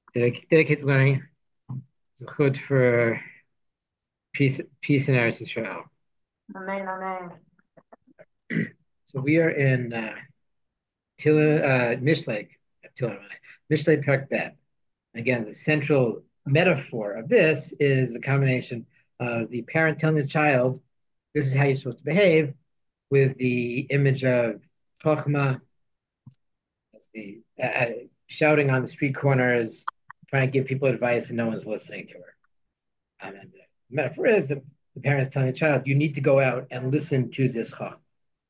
Dedicate to learning Zechut for peace in Eretz Israel. Amen, amen. So we are in Mishlei, Mishlei Perk Bet. Again, the central metaphor of this is a combination of the parent telling the child, "This is how you're supposed to behave," with the image of Chochmah, the shouting on the street corners, trying to give people advice, and no one's listening to her. And the metaphor is that the parents telling the child, "You need to go out and listen to this Chochmah."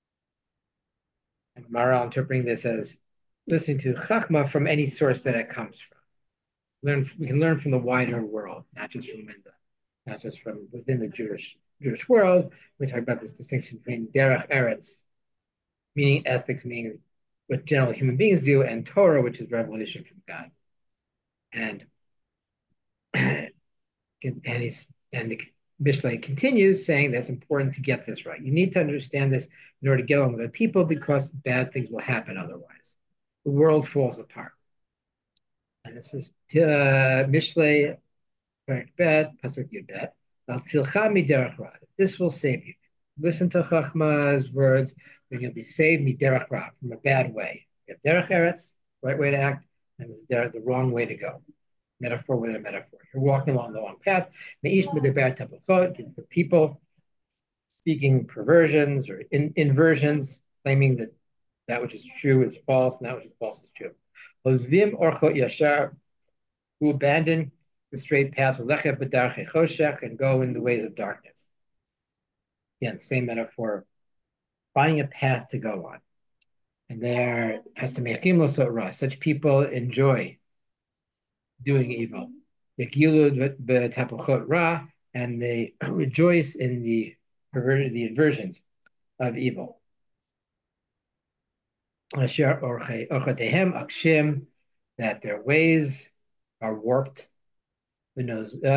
And Maral interpreting this as listening to Chachma from any source that it comes from. We can learn from the wider world, not just from within the Jewish world. We talk about this distinction between derech eretz, meaning ethics, meaning what general human beings do, and Torah, which is revelation from God. And the Mishlei continues saying that's important to get this right. You need to understand this in order to get along with the people because bad things will happen otherwise. The world falls apart. And this is Mishlei Perek Bet, Pasuk Yud Bet. This will save you. Listen to Chachma's words, then you'll be saved miderach ra, from a bad way. You have derech eretz, right way to act, and the wrong way to go. Metaphor within a metaphor. You're walking along the wrong path. Me'ish medeber tabuchot, for people speaking perversions or inversions, claiming that that which is true is false and that which is false is true. Ozvim orchot yashar, who abandon the straight path and go in the ways of darkness. Again, same metaphor, finding a path to go on. And there, such people enjoy doing evil. And they rejoice in the inversions of evil. That their ways are warped, and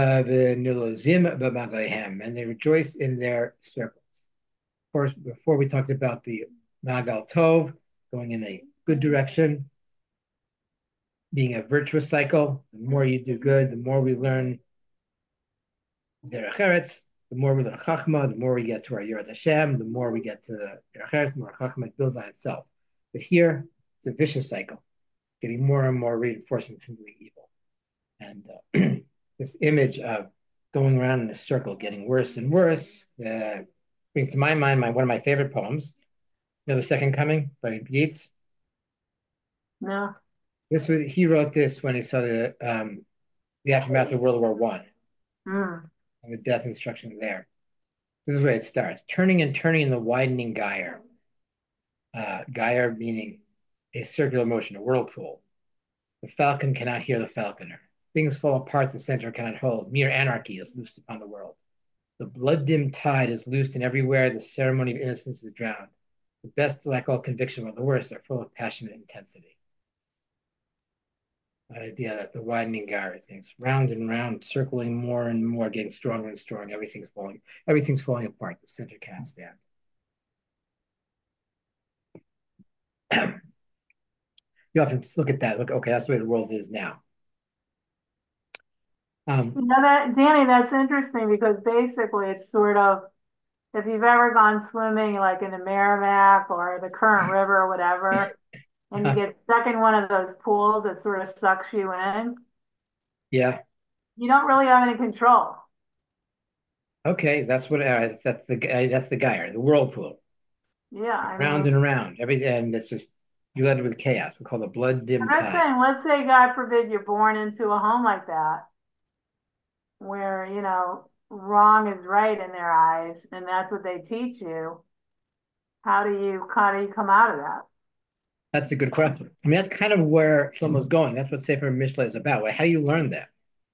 they rejoice in their circles. Of course, before we talked about the Magal Tov, going in a good direction, being a virtuous cycle. The more you do good, the more we learn Derech Eretz, the more we learn Chachma, the more we get to our Yerat Hashem, the more we get to the Derech Eretz, the more Chachma it builds on itself. But here, it's a vicious cycle, getting more and more reinforcement from doing evil. And this image of going around in a circle, getting worse and worse, brings to my mind one of my favorite poems, The Second Coming by Yeats. No. He wrote this when he saw the aftermath of World War One Mm. and the death and destruction there. This is where it starts. Turning and turning in the widening gyre. Gyre meaning a circular motion, a whirlpool. The falcon cannot hear the falconer. Things fall apart, the center cannot hold. Mere anarchy is loosed upon the world. The blood-dimmed tide is loosed and everywhere the ceremony of innocence is drowned. The best lack all conviction, while the worst are full of passionate intensity. That idea that the widening gyre things round and round, circling more and more, getting stronger and stronger. Everything's falling apart. The center can't stand. You often just look at that. Look, okay, that's the way the world is now. You know that, Danny, that's interesting because basically it's sort of, if you've ever gone swimming like in the Merrimack or the Current River or whatever, and you get stuck in one of those pools that sort of sucks you in, Yeah. you don't really have any control. Okay, that's the gyre, the whirlpool, Yeah, I round mean, and around. And that's just you led with chaos. We call the blood dim I'm just tide. saying, let's say, God forbid, you're born into a home like that, where, wrong is right in their eyes, and that's what they teach you. How do you come out of that? That's a good question. I mean, that's kind of where someone's going. That's what Sefer Mishle is about. How do you learn that?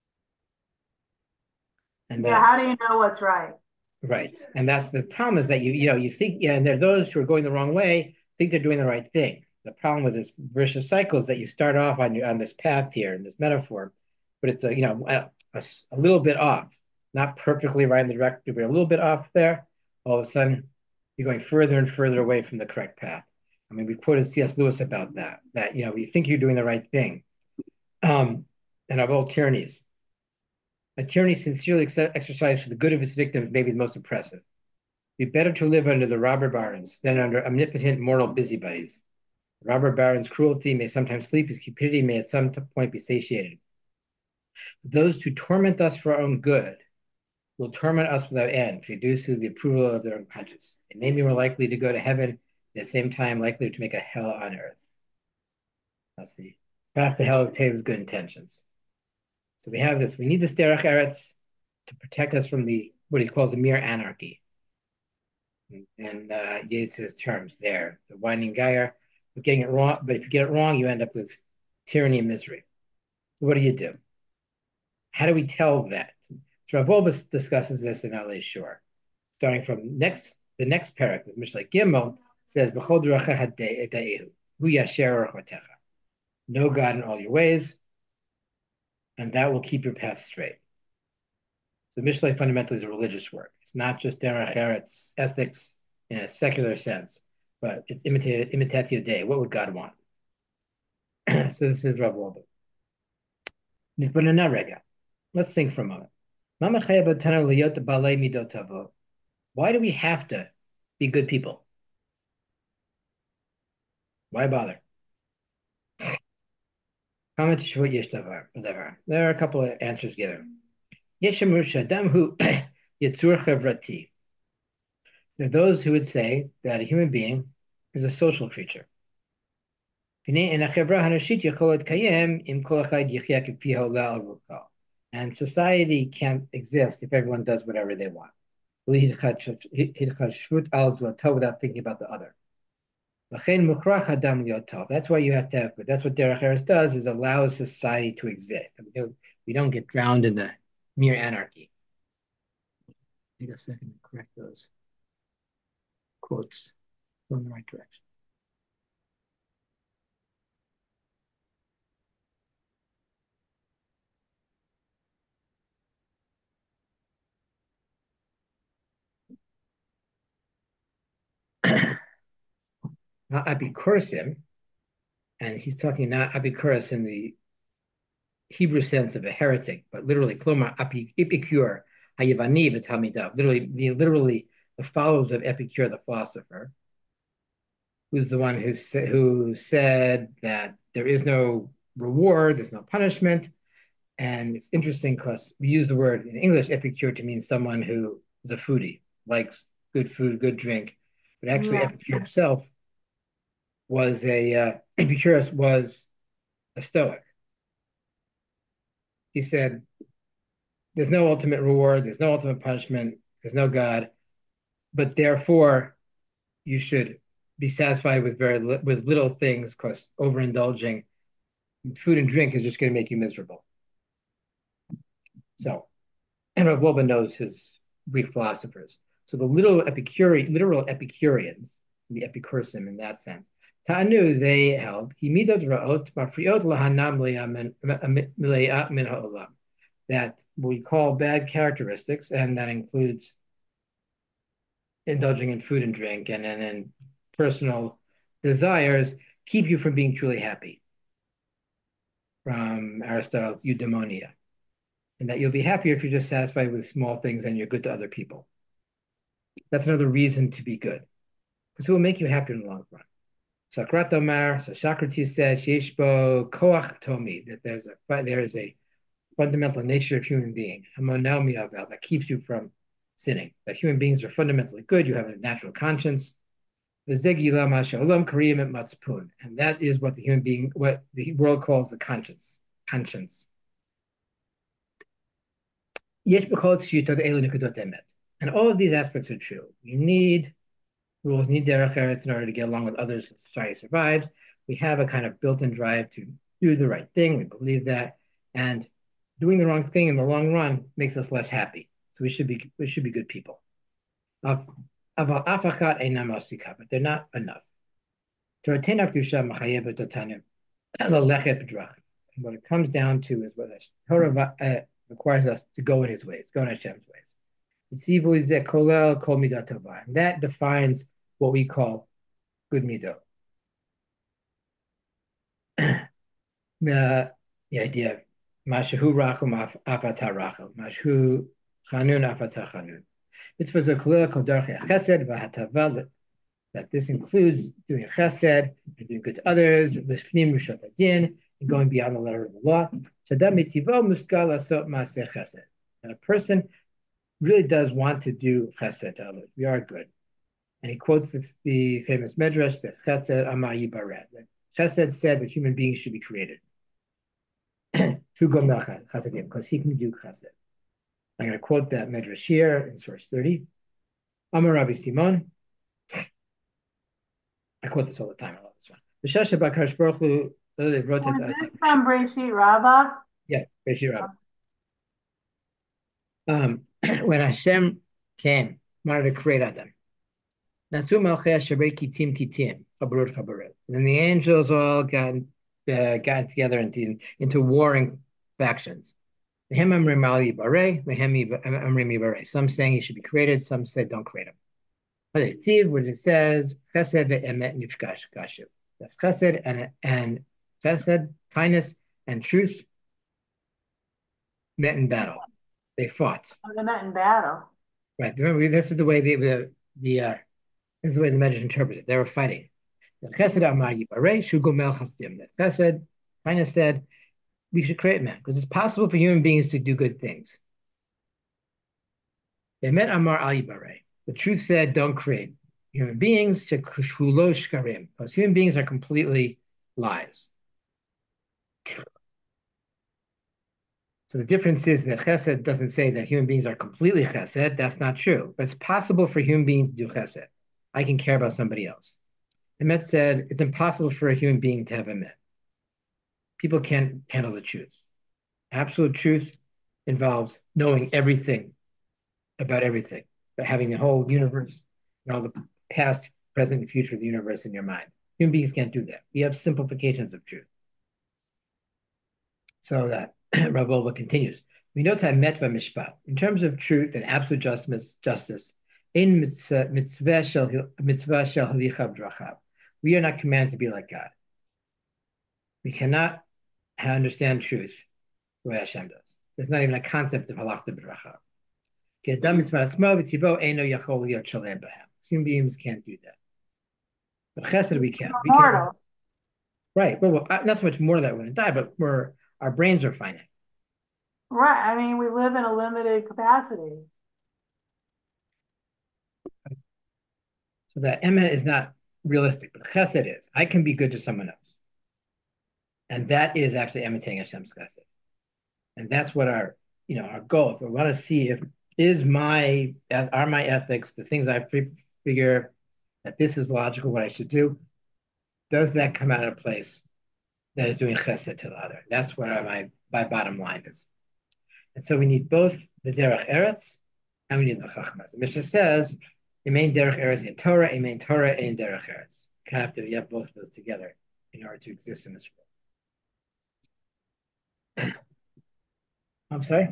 And Yeah, that how do you know what's right? right. And that's the problem is that you think, yeah, and there are those who are going the wrong way, think they're doing the right thing. The problem with this vicious cycle is that you start off on this path here in this metaphor, but it's a little bit off, not perfectly right in the direction, but a little bit off there. All of a sudden, you're going further and further away from the correct path. We quoted C.S. Lewis about that. That you think you're doing the right thing. Um, and of all tyrannies. A tyranny sincerely exercised for the good of its victims may be the most oppressive. It would be better to live under the robber barons than under omnipotent mortal busybodies. The robber baron's cruelty may sometimes sleep, his cupidity may at some point be satiated. Those who torment us for our own good will torment us without end if we do so the approval of their own conscience. They may be more likely to go to heaven, at the same time likely to make a hell on earth. That's the path to hell paved with good intentions. So we have this. We need this derech eretz to protect us from the what he calls the mere anarchy. And Yates's terms there, the winding gyre, we're getting it wrong. But if you get it wrong, you end up with tyranny and misery. So what do you do? How do we tell that? So Rav Wolbe discusses this in Alei Shor, starting from the next parak with Mishlei Gimel says, "B'chol d'racha hade'ehu hu yasher orchotecha." Know God in all your ways, and that will keep your path straight. So Mishlei fundamentally is a religious work. It's not just derech eretz ethics in a secular sense, but it's imitatio Dei. What would God want? So this is Rav Wolbe. Let's think for a moment. Why do we have to be good people? Why bother? There are a couple of answers given. There are those who would say that a human being is a social creature. And society can't exist if everyone does whatever they want without thinking about the other. That's why you have to have, that's what Derech Eretz does, is allows society to exist. We don't get drowned in the mere anarchy. Take a second to correct those quotes in the right direction. Apikurosim, and he's talking not Apikuros in the Hebrew sense of a heretic, but literally Klomar Epicure Hayavani v'Talmidav, literally the followers of Epicure, the philosopher, who's the one who said that there is no reward, there's no punishment. And it's interesting because we use the word in English epicure to mean someone who is a foodie, likes good food, good drink. But actually, Epicure himself was Epicurus was a Stoic. He said, "There's no ultimate reward, there's no ultimate punishment, there's no God, but therefore you should be satisfied with with little things because overindulging food and drink is just going to make you miserable." So, and Rav Wolbe knows his Greek philosophers. So the literal Epicureans, the Epicursim in that sense, Ta'anu, they held, that we call bad characteristics, and that includes indulging in food and drink and then personal desires, keep you from being truly happy. From Aristotle's eudaimonia. And that you'll be happier if you're just satisfied with small things and you're good to other people. That's another reason to be good, because it will make you happier in the long run. Socrates Omar, so Socrates said, Sheshbo koach tomi, that there is a fundamental nature of human being, that keeps you from sinning. That human beings are fundamentally good. You have a natural conscience. And that is what the world calls the conscience. Conscience. And all of these aspects are true. You need rules, need derech eretz in order to get along with others and society survives. We have a kind of built-in drive to do the right thing. We believe that. And doing the wrong thing in the long run makes us less happy. So we should be good people. But they're not enough. And what it comes down to is what the Torah requires us to go in his ways, go in Hashem's ways. And that defines what we call good midot. The idea of Mashu rachum afata rachum. Mashu chanun afata chanun. Mitzvah zekulila kol darchei chesed v'hatava, that this includes doing chesed and doing good to others, lishpnim rishot adin, and going beyond the letter of the law. Shadam mitivo muskal asot maaseh chesed. And a person really does want to do chesed to others. We are good. And he quotes the famous medrash that chesed amar yibared. Chesed said that human beings should be created. To gomel chasedim, because he can do chesed. I'm going to quote that medrash here in source 30. Amar Rabbi Simon. I quote this all the time. I love this one. V'shasha b'akadosh baruch hu wrote it. Was this from Breshit Rabbah? Yeah, Breshit Rabbah. When Hashem came, wanted to create Adam. Nasu malchei shabei kitim kitim, chabarot chabarot. Then the angels all got together into warring factions. Some saying he should be created, some said don't create him. When it says chesed ve'emet nifgash gashu, that chesed and chesed, kindness and truth met in battle. They fought. Oh, they met in battle. Right. Remember, this is the way this is the way the Medrash interprets it. They were fighting. Chesed amar yibarei shugo mel chasdim. That chesed, kindness said, we should create man because it's possible for human beings to do good things. They met amar al yibarei. The truth said, don't create human beings to kushulo shkarim, because human beings are completely lies. So the difference is that chesed doesn't say that human beings are completely chesed. That's not true. But it's possible for human beings to do chesed. I can care about somebody else. Emet said it's impossible for a human being to have emet. People can't handle the truth. Absolute truth involves knowing everything about everything, but having the whole universe and all the past, present, and future of the universe in your mind. Human beings can't do that. We have simplifications of truth. So that Rav Wolbe continues. We know time metva mishpat. In terms of truth and absolute justice, in mitzvah shel halicha b'drachav, we are not commanded to be like God. We cannot understand truth the way Hashem does. There's not even a concept of halachta b'drachav. Human beings can't do that. But chesed we can. We can. Right. Well, not so much more that we're going to die, but our brains are finite. Right. I mean, we live in a limited capacity. So that emet is not realistic, but chesed is. I can be good to someone else. And that is actually imitating Hashem's chesed. And that's what our goal. If we want to see if are my ethics, the things I figure that this is logical, what I should do, does that come out of a place that is doing chesed to the other? That's what my bottom line is. And so we need both the derech eretz and we need the chachmas. The Mishnah says, "A main derech eretz in Torah, a main Torah in derech eretz." You kind of have to have both of those together in order to exist in this world. I'm sorry.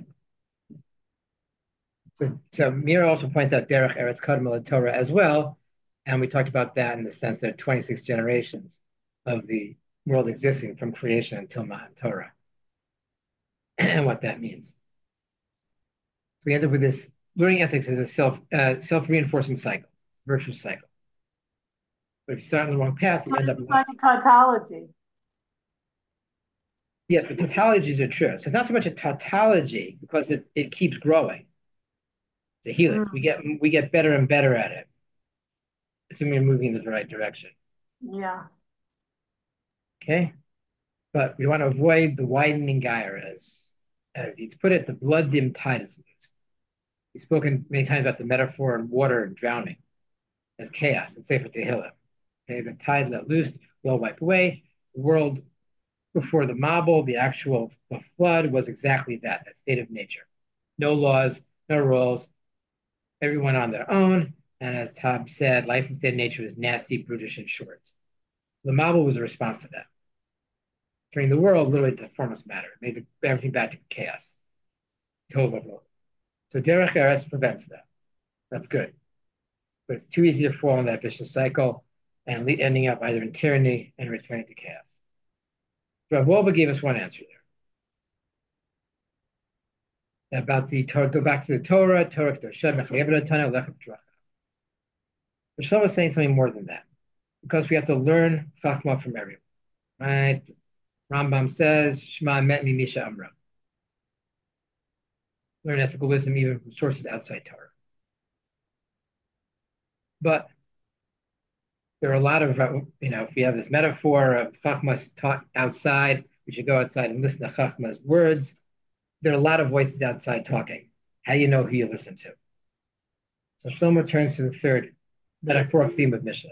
So Mira also points out derech eretz kadmol Torah as well, and we talked about that in the sense that 26 generations of the world existing from creation until Matan Torah, and what that means. So we end up with this. Learning ethics is a self-reinforcing cycle, virtuous cycle. But if you start on the wrong path, you end up with like a tautology. Yes, but tautologies are true. So it's not so much a tautology because it keeps growing. It's a helix. We get better and better at it, assuming we're moving in the right direction. Yeah. Okay, but we want to avoid the widening gyre, as you put it. The blood dim tide is loose. We've spoken many times about the metaphor of water and drowning as chaos and Sefer Tehillim. Okay, the tide let loose will wipe away. The world before the Mabul, the flood, was exactly that state of nature. No laws, no rules, everyone on their own. And as Tab said, life in state of nature is nasty, brutish, and short. The Mabul was a response to that. Turning the world literally to formless matter, made everything back to chaos. Total. So Derech Eretz prevents that. That's good. But it's too easy to fall in that vicious cycle and ending up either in tyranny and returning to chaos. Rav Wolbe gave us one answer there. about the Torah. Go back to the Torah. Torah Kedusha Mechayev Tana Lechem Dracha. Rishon was saying something more than that because we have to learn Chachma from everyone, right? Rambam says Shema Met Misha Amra. Learn ethical wisdom even from sources outside Torah. But there are a lot of, if we have this metaphor of Chachma's taught outside, we should go outside and listen to Chachma's words. There are a lot of voices outside talking. How do you know who you listen to? So Shlomo turns to the third metaphoric theme of Mishlei.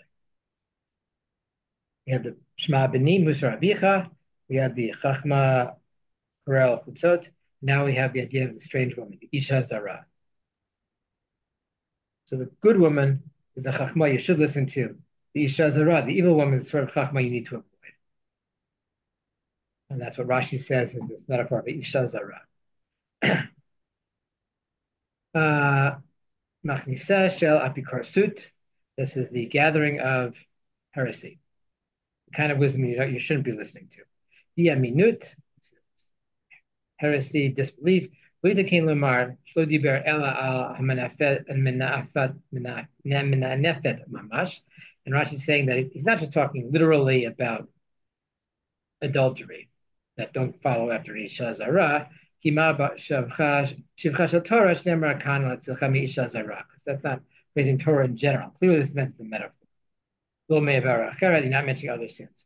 We had the Shema B'ni Musar Abicha. We had the Chachma Karel Chutzot. Now we have the idea of the strange woman, the Isha Zara. So the good woman is the Chachma you should listen to. The Isha Zara, the evil woman, is the sort of Chachma you need to avoid. And that's what Rashi says is this metaphor of Isha Zara. Machnisa Shel Apikorsut. This is the gathering of heresy, the kind of wisdom you shouldn't be listening to. Yaminut, heresy, disbelief. And Rashi is saying that he's not just talking literally about adultery, that don't follow after Isha Zara. Because that's not praising Torah in general. Clearly, this meant the metaphor. You're not mentioning other sins.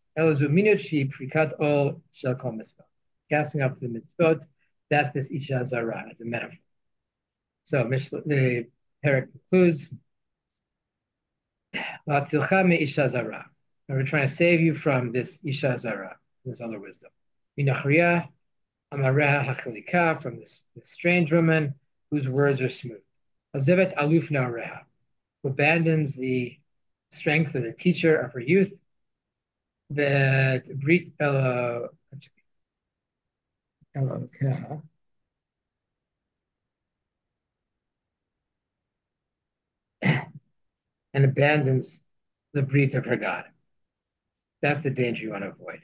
Casting up the mitzvot, that's this Isha Zara as a metaphor. So the parak concludes, Isha Zara. We're trying to save you from this Isha Zara, this other wisdom. From this strange woman whose words are smooth. Azevet aluf na'areha, who abandons the strength of the teacher of her youth. That brit Elokeha. And abandons the brit of her God. That's the danger you want to avoid.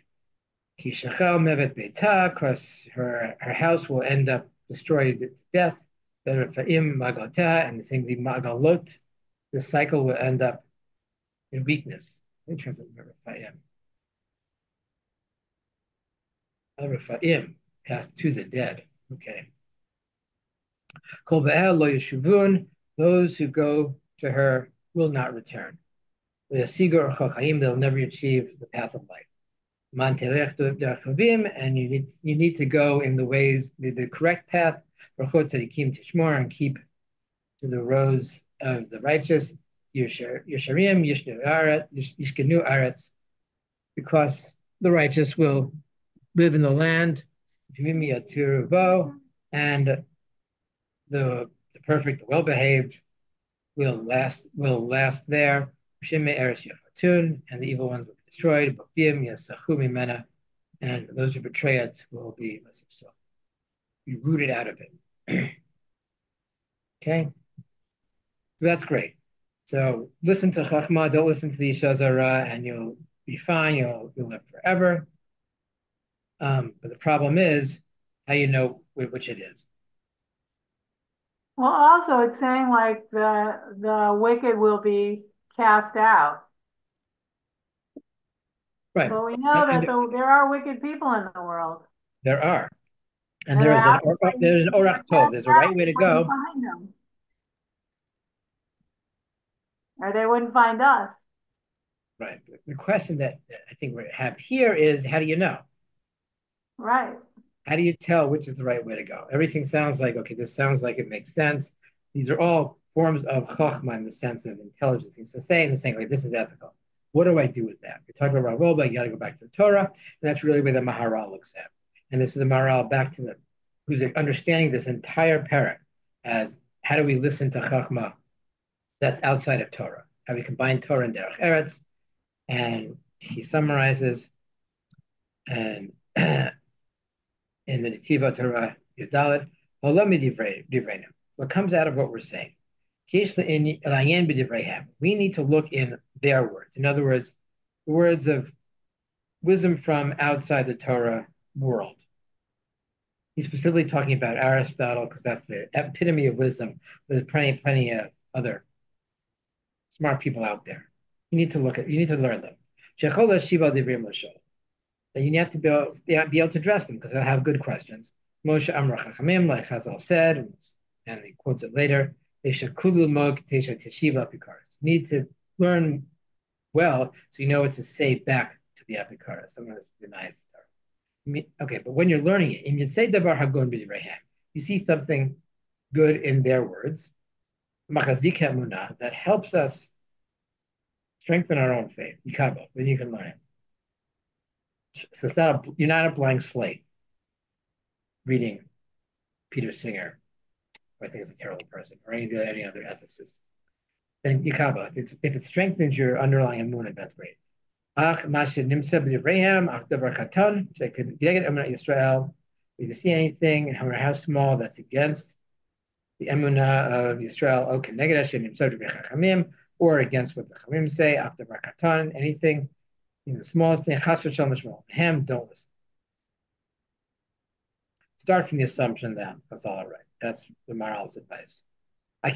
Because her house will end up destroyed to death. And the same thing, magalot, the cycle will end up in weakness. In terms of Rephaim, passed to the dead. Okay. Those who go to her will not return. They'll never achieve the path of life. And you need to go in the ways, the correct path, and keep to the rows of the righteous, because the righteous will live in the land, and the perfect, the well-behaved will last there. And the evil ones will be destroyed. And those who betray it will be rooted out of it. Okay, so that's great. So listen to Chachma, don't listen to the Isha Zara, and you'll be fine. You'll live forever. But the problem is, how you know which it is. Well, also it's saying like the wicked will be cast out. Right. But we know that there are wicked people in the world. There are. And there's an Orach Tov. There's a right way to go. Or they wouldn't find us. Right. The question that I think we have here is, how do you know? Right. How do you tell which is the right way to go? Everything sounds like, okay, this sounds like it makes sense. These are all forms of chokhmah in the sense of intelligence. So saying the same way, this is ethical. What do I do with that? You're talking about Rav Wolbe, you got to go back to the Torah, and that's really where the Maharal looks at. And this is the Maharal back to who's understanding this entire parak as how do we listen to chokhmah that's outside of Torah? How we combine Torah and Derech Eretz, and he summarizes, and in the Netiva Torah Yudalit, what comes out of what we're saying. We need to look in their words. In other words, the words of wisdom from outside the Torah world. He's specifically talking about Aristotle because that's the epitome of wisdom. There's plenty of other smart people out there. You need to learn them. That you have to be able to address them because they'll have good questions. Moshe Amar Chachamim, like Chazal said, and he quotes it later, you need to learn well so you know what to say back to the Apikaras. Someone denies okay, but when you're learning it, and you say davar hagon b'divrei, you see something good in their words, machazik emunah, that helps us strengthen our own faith. Yikabo, then you can learn it. So you're not a blank slate reading Peter Singer, who I think is a terrible person, or any other ethicist. Then Yikaba, if it strengthens your underlying emunah, that's great. Ach mashed nimsa b'divrei ach davar katan, she'ked emunah Yisrael. If you see anything, and no matter how small, that's against the emunah of Yisrael, or against what the Chamim say, after Katan, anything in the smallest thing, Ham, don't listen. Start from the assumption that that's all right. That's the Maral's advice. But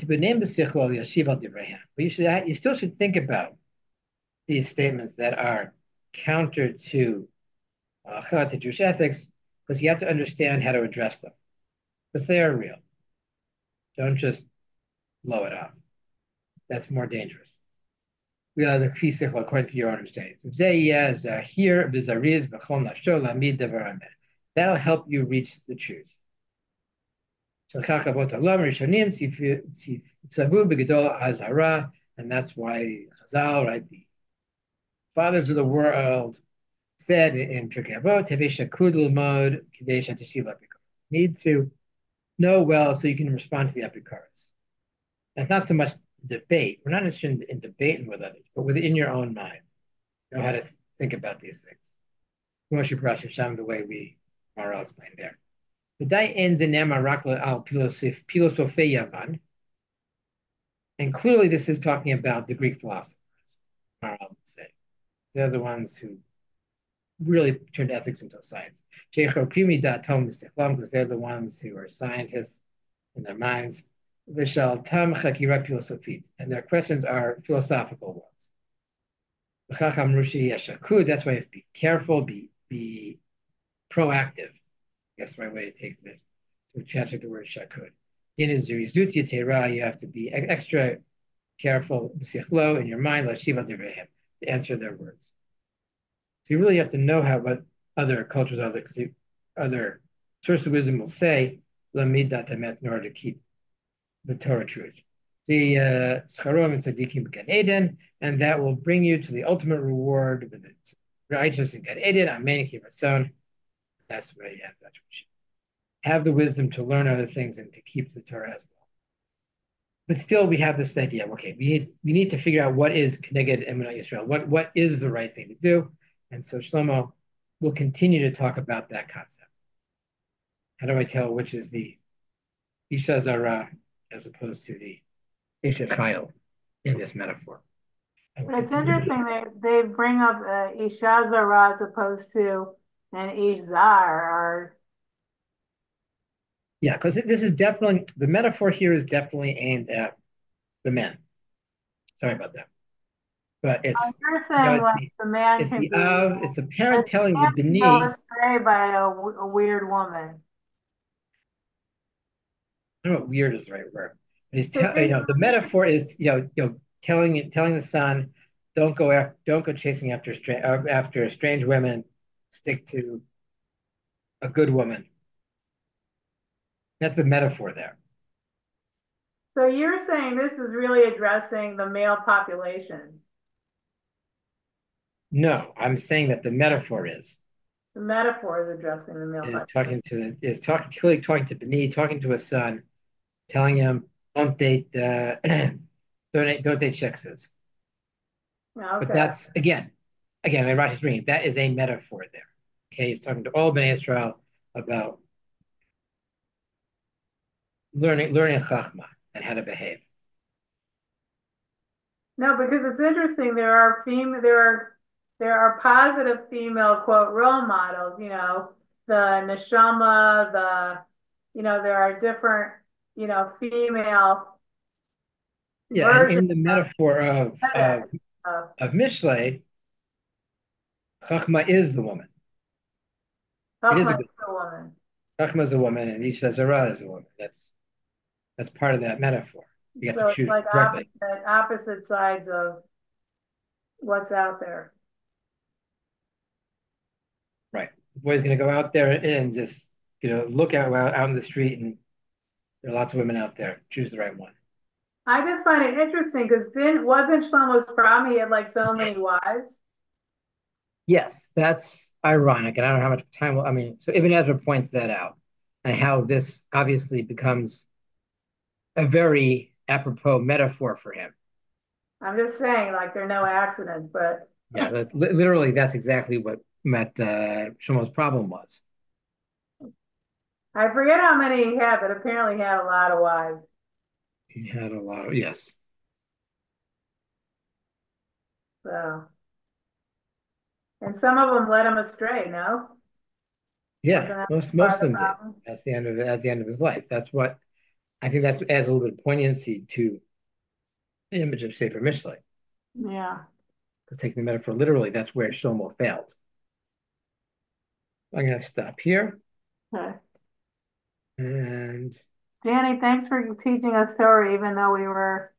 you still should think about these statements that are counter to Jewish ethics, because you have to understand how to address them, because they are real. Don't just blow it off. That's more dangerous. According to your understanding. That'll help you reach the truth. And that's why Chazal, right, the fathers of the world, said in Pirkei Avot, need to know well so you can respond to the Epikaras. And it's not so much debate. We're not interested in debating with others, but within your own mind. Know how to think about these things. Moshe Parash Hashem, the way we Maral explained there. The day ends in Nemarakla al Pilosophe Yavan. And clearly this is talking about the Greek philosophers, Maral would say. They're the ones who really turned ethics into a science. Because they're the ones who are scientists in their minds. And their questions are philosophical ones. That's why you have to be careful, be proactive. That's the right way to take this, to translate the word shakud. In you have to be extra careful in your mind, to answer their words. So you really have to know what other cultures, other sources of wisdom will say, in order to keep the Torah truth. The Scharom and Tzadikim Gan Eden, and that will bring you to the ultimate reward with the righteous in Gan Eden. Amen. That's where you have that. Have the wisdom to learn other things and to keep the Torah as well. But still, we have this idea. Okay, we need to figure out what is Keneged Emunah Yisrael. What is the right thing to do? And so Shlomo will continue to talk about that concept. How do I tell which is the Isha Zara as opposed to the Isha Chayil in this metaphor? But it's interesting they bring up Isha Zara as opposed to an Ish Zar. Yeah, because this is definitely, the metaphor here is definitely aimed at the men. Sorry about that. But it's, you're saying like the man it's can the be, it's the parent telling the go B'ni. astray by a weird woman. I don't know what weird is the right word. But he's the metaphor is telling the son, don't go chasing after strange women, stick to a good woman. That's the metaphor there. So you're saying this is really addressing the male population? No, I'm saying that the metaphor is. The metaphor is addressing the male population. Clearly talking to B'ni, talking to his son, telling him don't date don't date shexes. Okay. But that's again, in Rashi's reading, that is a metaphor there. Okay, he's talking to all Bnei Israel about learning chachma and how to behave. No, because it's interesting. There are positive female quote role models. the neshama, there are different, female Yeah, and versions in the metaphor of that stuff. of Mishlei, Chachma is the woman. It is a Chachma good is a woman. Chachma is a woman, and Isha Zara is a woman. That's part of that metaphor. You got to So it's choose like correctly. opposite sides of what's out there. Right. The boy's going to go out there and just, look out in the street, and there are lots of women out there. Choose the right one. I just find it interesting because didn't wasn't Shlomo's problem he had like so many wives? Yes, that's ironic, and I don't know how much time. I mean, so Ibn Ezra points that out, and how this obviously becomes a very apropos metaphor for him. I'm just saying, like they're no accidents, but Yeah, literally, that's exactly what Shlomo's problem was. I forget how many he had, but apparently he had a lot of wives. He had a lot of yes, So, and some of them led him astray. No, yeah. wasn't that Most part of of the them did. problem? At the end of his life. That's what I think. That adds a little bit of poignancy to the image of Sefer Mishlei. Yeah. Because taking the metaphor literally, that's where Shlomo failed. I'm going to stop here. Okay. And Danny, thanks for teaching us Torah, even though we were